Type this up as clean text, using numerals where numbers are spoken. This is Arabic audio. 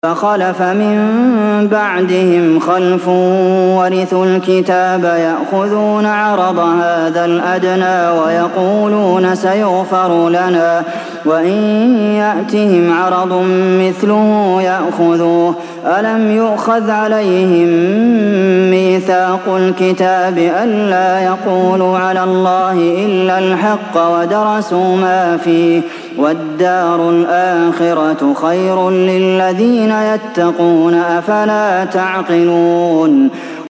فخلف من بعدهم خلف ورثوا الكتاب يأخذون عرض هذا الأدنى ويقولون سيغفر لنا وإن يأتهم عرض مثله يأخذوه ألم يؤخذ عليهم ميثاق الكتاب ألا يقولوا على الله إلا الحق ودرسوا ما فيه والدار الآخرة خير للذين يتقون أفلا تعقلون